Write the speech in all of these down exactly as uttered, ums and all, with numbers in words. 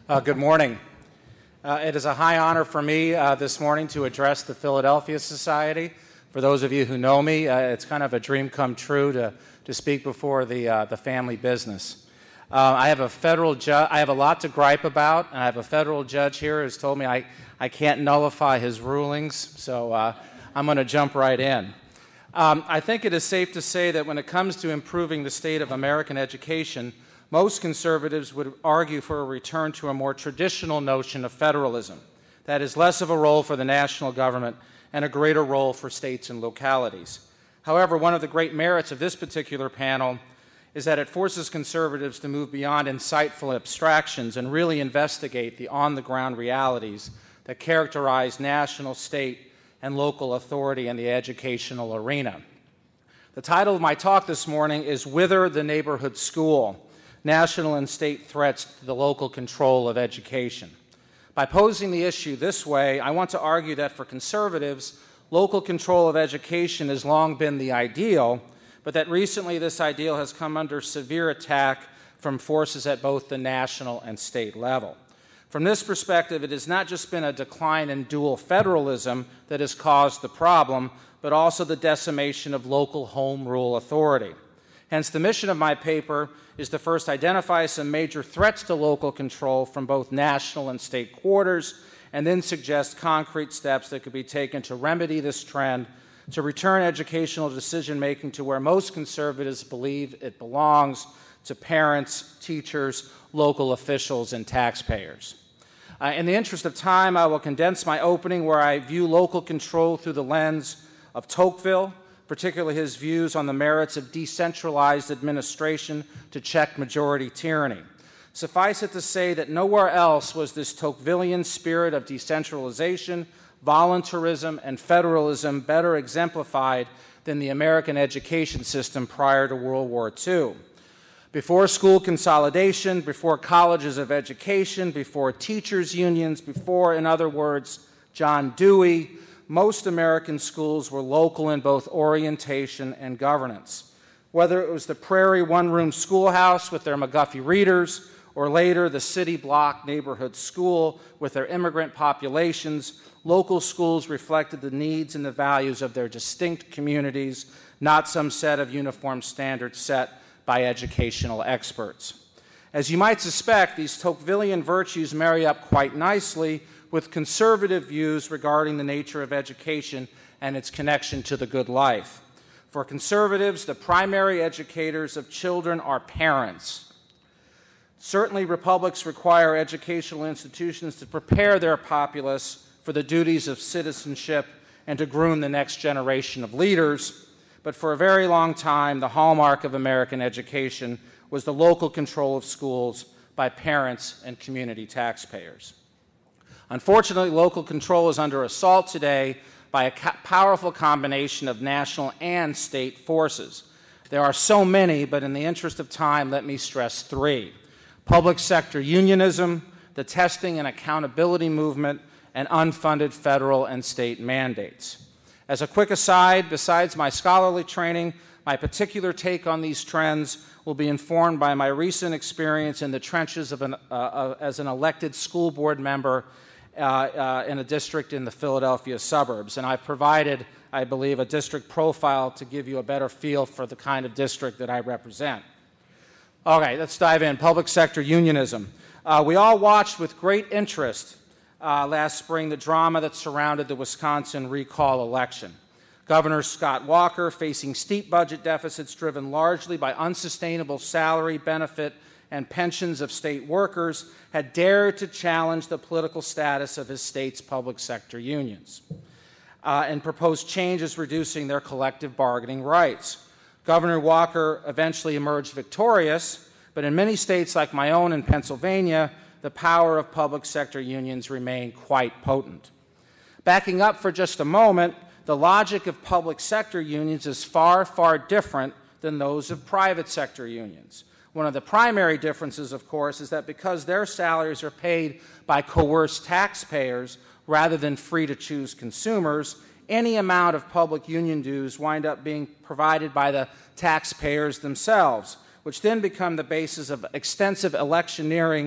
Uh, good morning. Uh, it is a high honor for me uh, this morning to address the Philadelphia Society. For those of you who know me, uh, it's kind of a dream come true to, to speak before the, uh, the family business. Uh, I have a federal ju- I have a lot to gripe about, and I have a federal judge here who's told me I, I can't nullify his rulings, so uh, I'm going to jump right in. Um, I think it is safe to say that when it comes to improving the state of American education, most conservatives would argue for a return to a more traditional notion of federalism. That is, less of a role for the national government and a greater role for states and localities. However, one of the great merits of this particular panel is that it forces conservatives to move beyond insightful abstractions and really investigate the on-the-ground realities that characterize national, state, and local authority in the educational arena. The title of my talk this morning is Wither the Neighborhood School: National and State Threats to the Local Control of Education. By posing the issue this way, I want to argue that for conservatives, local control of education has long been the ideal, but that recently this ideal has come under severe attack from forces at both the national and state level. From this perspective, it has not just been a decline in dual federalism that has caused the problem, but also the decimation of local home rule authority. Hence, the mission of my paper is to first identify some major threats to local control from both national and state quarters, and then suggest concrete steps that could be taken to remedy this trend, to return educational decision-making to where most conservatives believe it belongs, to parents, teachers, local officials, and taxpayers. Uh, in the interest of time, I will condense my opening where I view local control through the lens of Tocqueville, particularly his views on the merits of decentralized administration to check majority tyranny. Suffice it to say that nowhere else was this Tocquevillian spirit of decentralization, voluntarism, and federalism better exemplified than the American education system prior to World War Two. Before school consolidation, before colleges of education, before teachers' unions, before, in other words, John Dewey, most American schools were local in both orientation and governance. Whether it was the Prairie one-room schoolhouse with their McGuffey readers, or later the city block neighborhood school with their immigrant populations, local schools reflected the needs and the values of their distinct communities, not some set of uniform standards set by educational experts. As you might suspect, these Tocquevillian virtues marry up quite nicely with conservative views regarding the nature of education and its connection to the good life. For conservatives, the primary educators of children are parents. Certainly, republics require educational institutions to prepare their populace for the duties of citizenship and to groom the next generation of leaders, but for a very long time, the hallmark of American education was the local control of schools by parents and community taxpayers. Unfortunately, local control is under assault today by a ca- powerful combination of national and state forces. There are so many, but in the interest of time, let me stress three: public sector unionism, the testing and accountability movement, and unfunded federal and state mandates. As a quick aside, besides my scholarly training, my particular take on these trends will be informed by my recent experience in the trenches of an, uh, uh, as an elected school board member Uh, uh, in a district in the Philadelphia suburbs. And I've provided, I believe, a district profile to give you a better feel for the kind of district that I represent. Okay, let's dive in. Public sector unionism. Uh, we all watched with great interest uh, last spring the drama that surrounded the Wisconsin recall election. Governor Scott Walker, facing steep budget deficits driven largely by unsustainable salary, benefit, and pensions of state workers, had dared to challenge the political status of his state's public sector unions uh, and proposed changes reducing their collective bargaining rights. Governor Walker eventually emerged victorious, but in many states like my own in Pennsylvania, the power of public sector unions remained quite potent. Backing up for just a moment, the logic of public sector unions is far, far different than those of private sector unions. One of the primary differences, of course, is that because their salaries are paid by coerced taxpayers rather than free-to-choose consumers, any amount of public union dues wind up being provided by the taxpayers themselves, which then become the basis of extensive electioneering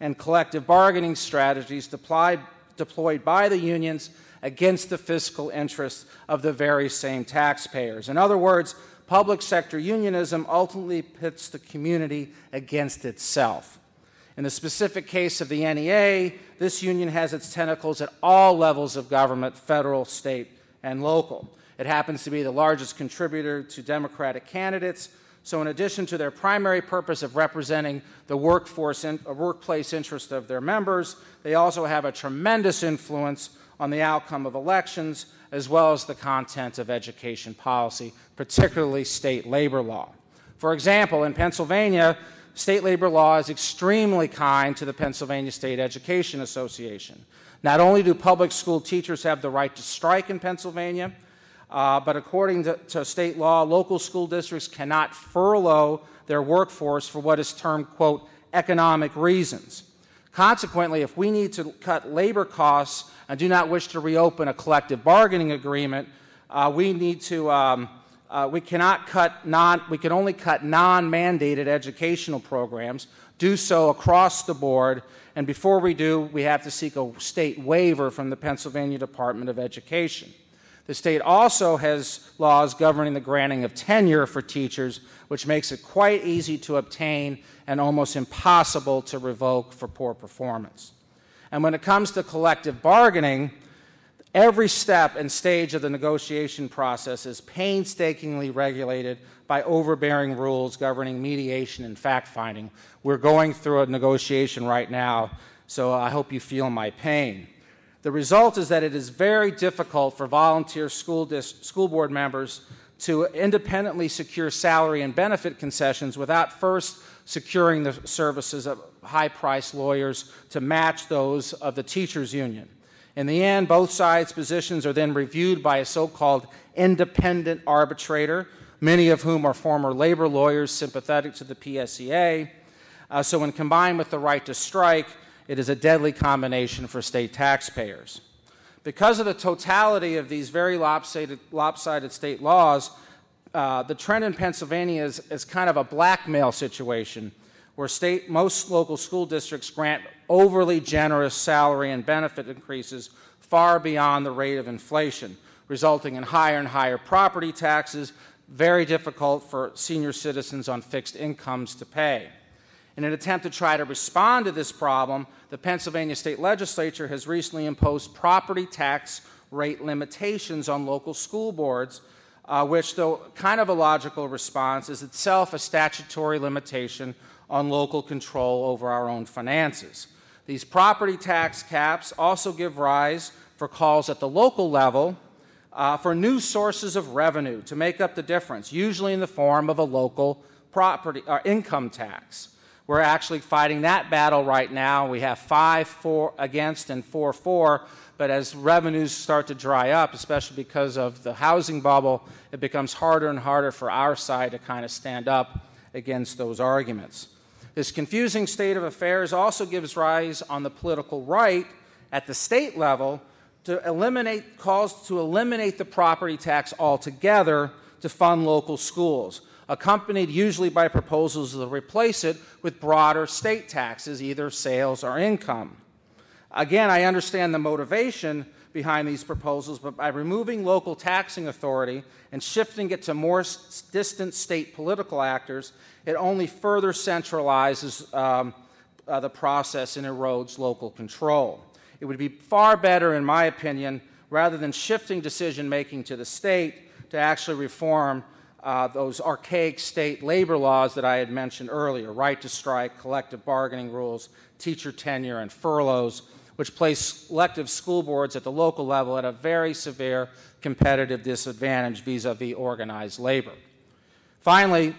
and collective bargaining strategies deployed, deployed by the unions against the fiscal interests of the very same taxpayers. In other words, public sector unionism ultimately pits the community against itself. In the specific case of the N E A, this union has its tentacles at all levels of government, federal, state, and local. It happens to be the largest contributor to Democratic candidates, so in addition to their primary purpose of representing the workforce and uh, workplace interest of their members, they also have a tremendous influence on the outcome of elections, as well as the content of education policy, particularly state labor law. For example, in Pennsylvania, state labor law is extremely kind to the Pennsylvania State Education Association. Not only do public school teachers have the right to strike in Pennsylvania, uh, but according to, to state law, local school districts cannot furlough their workforce for what is termed, quote, economic reasons. Consequently, if we need to cut labor costs and do not wish to reopen a collective bargaining agreement, uh, we need to, um, uh, we cannot cut non, we can only cut non-mandated educational programs, do so across the board, and before we do, we have to seek a state waiver from the Pennsylvania Department of Education. The state also has laws governing the granting of tenure for teachers, which makes it quite easy to obtain and almost impossible to revoke for poor performance. And when it comes to collective bargaining, every step and stage of the negotiation process is painstakingly regulated by overbearing rules governing mediation and fact-finding. We're going through a negotiation right now, so I hope you feel my pain. The result is that it is very difficult for volunteer school, dis- school board members to independently secure salary and benefit concessions without first securing the services of high-priced lawyers to match those of the teachers' union. In the end, both sides' positions are then reviewed by a so-called independent arbitrator, many of whom are former labor lawyers sympathetic to the P S E A. Uh, so when combined with the right to strike, it is a deadly combination for state taxpayers. Because of the totality of these very lopsided, lopsided state laws, uh, the trend in Pennsylvania is, is kind of a blackmail situation where state, most local school districts grant overly generous salary and benefit increases far beyond the rate of inflation, resulting in higher and higher property taxes, very difficult for senior citizens on fixed incomes to pay. In an attempt to try to respond to this problem, the Pennsylvania State Legislature has recently imposed property tax rate limitations on local school boards, uh, which, though kind of a logical response, is itself a statutory limitation on local control over our own finances. These property tax caps also give rise for calls at the local level uh, for new sources of revenue to make up the difference, usually in the form of a local property or income tax. We're actually fighting that battle right now. We have five four against and four four, but as revenues start to dry up, especially because of the housing bubble, it becomes harder and harder for our side to kind of stand up against those arguments. This confusing state of affairs also gives rise on the political right at the state level to eliminate calls to eliminate the property tax altogether to fund local schools, accompanied usually by proposals to replace it with broader state taxes, either sales or income. Again, I understand the motivation behind these proposals, but by removing local taxing authority and shifting it to more s- distant state political actors, it only further centralizes um, uh, the process and erodes local control. It would be far better, in my opinion, rather than shifting decision-making to the state, to actually reform Uh, those archaic state labor laws that I had mentioned earlier, right to strike, collective bargaining rules, teacher tenure, and furloughs, which place elective school boards at the local level at a very severe competitive disadvantage vis-a-vis organized labor. Finally,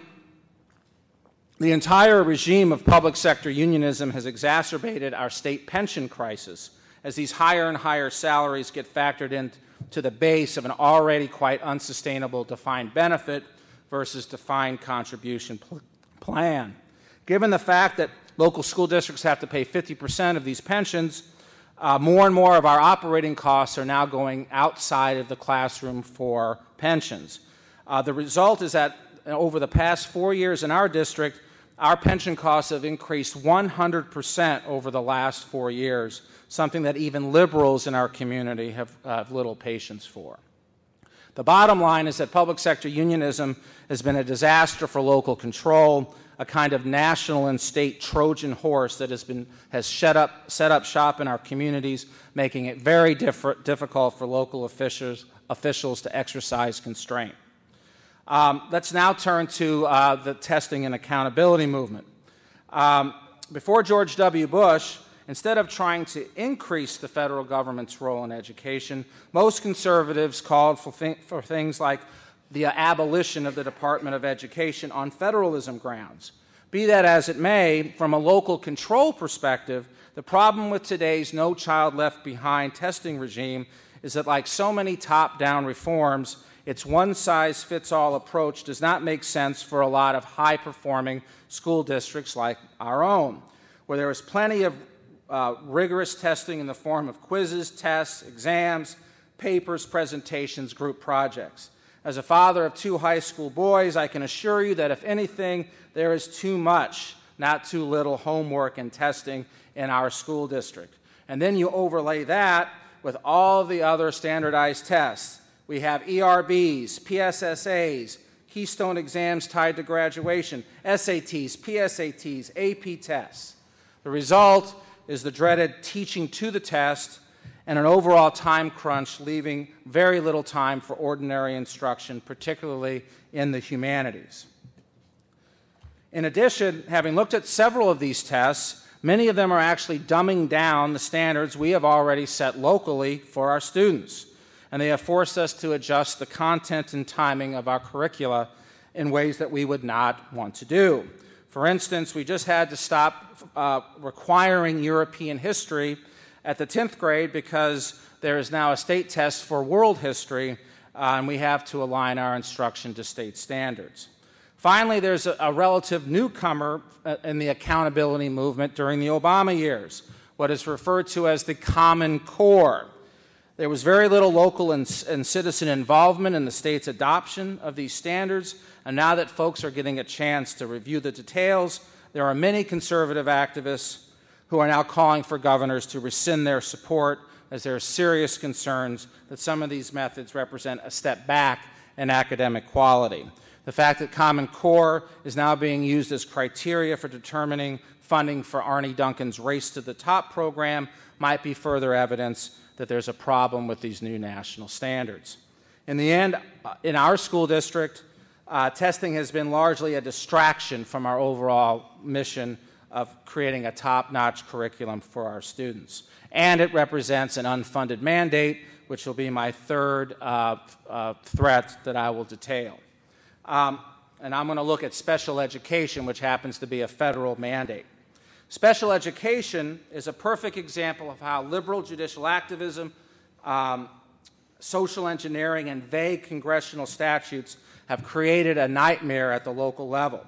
the entire regime of public sector unionism has exacerbated our state pension crisis as these higher and higher salaries get factored into the base of an already quite unsustainable defined benefit versus defined contribution pl- plan. Given the fact that local school districts have to pay fifty percent of these pensions, uh, more and more of our operating costs are now going outside of the classroom for pensions. Uh, the result is that over the past four years in our district, our pension costs have increased one hundred percent over the last four years, something that even liberals in our community have, uh, have little patience for. The bottom line is that public sector unionism has been a disaster for local control, a kind of national and state Trojan horse that has, been, has set, up, set up shop in our communities, making it very diff- difficult for local officials, officials to exercise constraint. Um, let's now turn to uh, the testing and accountability movement. Um, before George W. Bush, instead of trying to increase the federal government's role in education, most conservatives called for, th- for things like the abolition of the Department of Education on federalism grounds. Be that as it may, from a local control perspective, the problem with today's No Child Left Behind testing regime is that, like so many top-down reforms, its one-size-fits-all approach does not make sense for a lot of high-performing school districts like our own, where there is plenty of uh, rigorous testing in the form of quizzes, tests, exams, papers, presentations, group projects. As a father of two high school boys, I can assure you that if anything, there is too much, not too little homework and testing in our school district. And then you overlay that with all the other standardized tests. We have E R Bs, P S S As, Keystone exams tied to graduation, S A Ts, P S A Ts, A P tests. The result is the dreaded teaching to the test and an overall time crunch, leaving very little time for ordinary instruction, particularly in the humanities. In addition, having looked at several of these tests, many of them are actually dumbing down the standards we have already set locally for our students, and they have forced us to adjust the content and timing of our curricula in ways that we would not want to do. For instance, we just had to stop uh, requiring European history at the tenth grade because there is now a state test for world history, uh, and we have to align our instruction to state standards. Finally, there's a, a relative newcomer uh, in the accountability movement during the Obama years, what is referred to as the Common Core. There was very little local and, and citizen involvement in the state's adoption of these standards, and now that folks are getting a chance to review the details, there are many conservative activists who are now calling for governors to rescind their support, as there are serious concerns that some of these methods represent a step back in academic quality. The fact that Common Core is now being used as criteria for determining funding for Arne Duncan's Race to the Top program might be further evidence that there's a problem with these new national standards. In the end, in our school district, uh, testing has been largely a distraction from our overall mission of creating a top-notch curriculum for our students. And it represents an unfunded mandate, which will be my third uh, uh, threat that I will detail. Um, and I'm going to look at special education, which happens to be a federal mandate. Special education is a perfect example of how liberal judicial activism, um, social engineering, and vague congressional statutes have created a nightmare at the local level.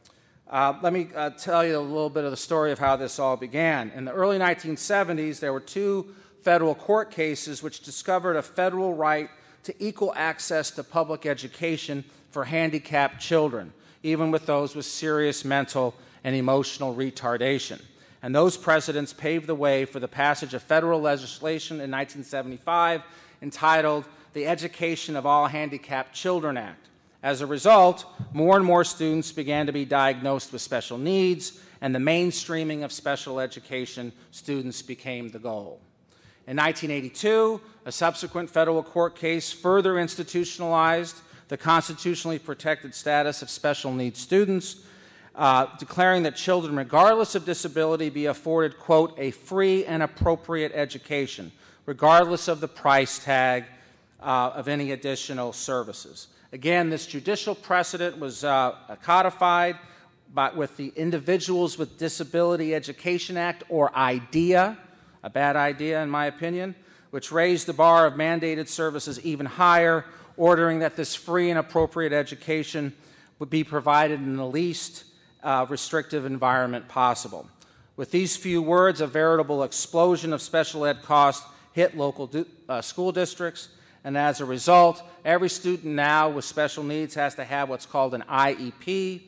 Uh, let me uh, tell you a little bit of the story of how this all began. In the early nineteen seventies, there were two federal court cases which discovered a federal right to equal access to public education for handicapped children, even with those with serious mental and emotional retardation. And those precedents paved the way for the passage of federal legislation in nineteen seventy-five entitled the Education of All Handicapped Children Act. As a result, more and more students began to be diagnosed with special needs, and the mainstreaming of special education students became the goal. In nineteen eighty-two, a subsequent federal court case further institutionalized the constitutionally protected status of special needs students, uh, declaring that children, regardless of disability, be afforded, quote, a free and appropriate education, regardless of the price tag uh, of any additional services. Again, this judicial precedent was uh, codified by, with the Individuals with Disability Education Act, or IDEA, a bad idea in my opinion, which raised the bar of mandated services even higher, ordering that this free and appropriate education would be provided in the least uh, restrictive environment possible. With these few words, a veritable explosion of special ed costs hit local do, uh, school districts, and as a result, every student now with special needs has to have what's called an I E P,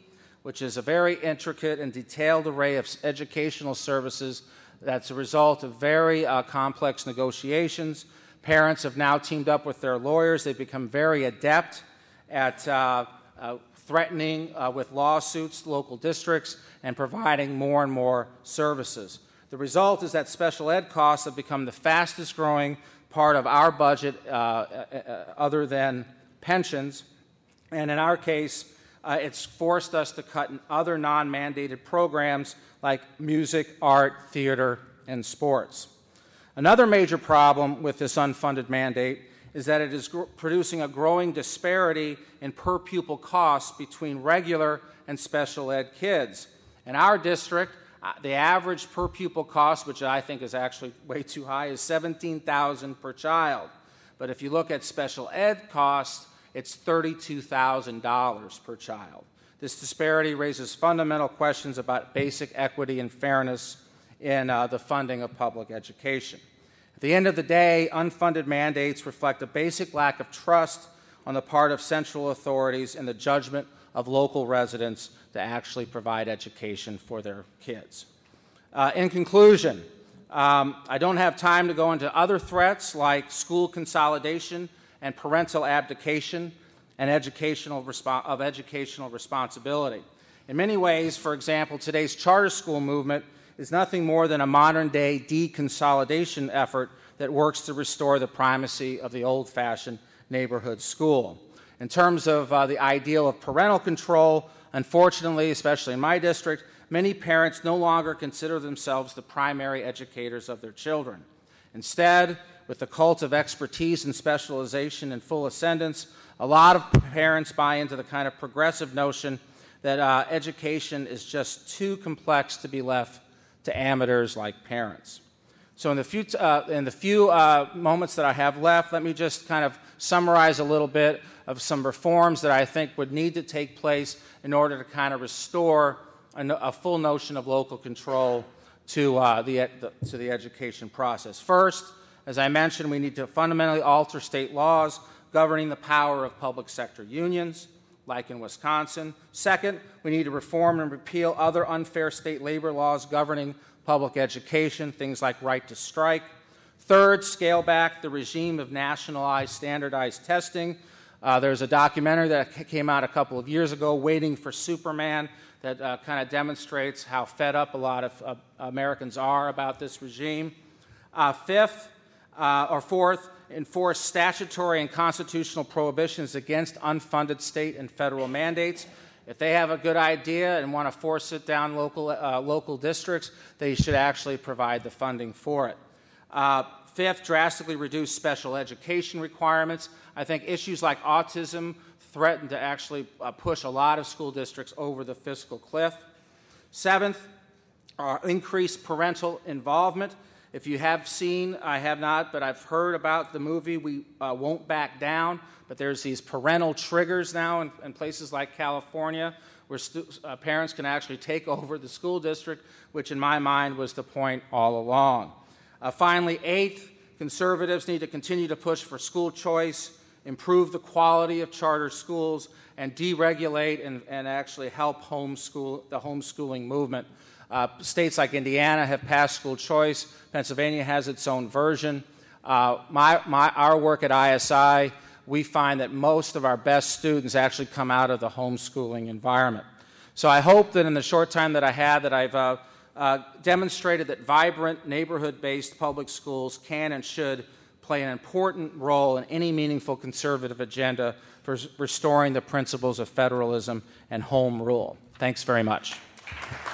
which is a very intricate and detailed array of educational services that's a result of very uh, complex negotiations. Parents have now teamed up with their lawyers. They've become very adept at uh, uh, threatening uh, with lawsuits local districts and providing more and more services. The result is that special ed costs have become the fastest growing part of our budget uh, uh, other than pensions. And in our case, uh, it's forced us to cut in other non-mandated programs like music, art, theater, and sports. Another major problem with this unfunded mandate is that it is gr- producing a growing disparity in per-pupil costs between regular and special ed kids. In our district, uh, the average per-pupil cost, which I think is actually way too high, is seventeen thousand dollars per child. But if you look at special ed costs, it's thirty-two thousand dollars per child. This disparity raises fundamental questions about basic equity and fairness in uh, the funding of public education. At the end of the day, unfunded mandates reflect a basic lack of trust on the part of central authorities in the judgment of local residents to actually provide education for their kids. Uh, in conclusion, um, I don't have time to go into other threats like school consolidation and parental abdication and educational respo- of educational responsibility. In many ways, for example, today's charter school movement is nothing more than a modern-day deconsolidation effort that works to restore the primacy of the old-fashioned neighborhood school. In terms of uh, the ideal of parental control, unfortunately, especially in my district, many parents no longer consider themselves the primary educators of their children. Instead, with the cult of expertise and specialization in full ascendance, a lot of parents buy into the kind of progressive notion that uh, education is just too complex to be left to amateurs like parents. So in the few, uh, in the few uh, moments that I have left, let me just kind of summarize a little bit of some reforms that I think would need to take place in order to kind of restore a, no, a full notion of local control to, uh, the, the, to the education process. First, as I mentioned, we need to fundamentally alter state laws governing the power of public sector unions, like in Wisconsin. Second, we need to reform and repeal other unfair state labor laws governing public education, things like right to strike. Third, scale back the regime of nationalized standardized testing. Uh, there's a documentary that came out a couple of years ago, Waiting for Superman, that uh, kind of demonstrates how fed up a lot of uh, Americans are about this regime. Uh, fifth, uh, or fourth, enforce statutory and constitutional prohibitions against unfunded state and federal mandates. If they have a good idea and want to force it down local, uh, local districts, they should actually provide the funding for it. Uh, fifth, drastically reduce special education requirements. I think issues like autism threaten to actually uh, push a lot of school districts over the fiscal cliff. Seventh, uh, increase parental involvement. If you have seen, I have not, but I've heard about the movie We uh, Won't Back Down, but there's these parental triggers now in, in places like California where stu- uh, parents can actually take over the school district, which in my mind was the point all along. Uh, finally, eighth, conservatives need to continue to push for school choice, improve the quality of charter schools, and deregulate and, and actually help homeschool, the homeschooling movement. Uh, states like Indiana have passed school choice. Pennsylvania has its own version. Uh, my, my, our work at I S I, we find that most of our best students actually come out of the homeschooling environment. So I hope that in the short time that I have that I've uh, uh, demonstrated that vibrant neighborhood-based public schools can and should play an important role in any meaningful conservative agenda for restoring the principles of federalism and home rule. Thanks very much.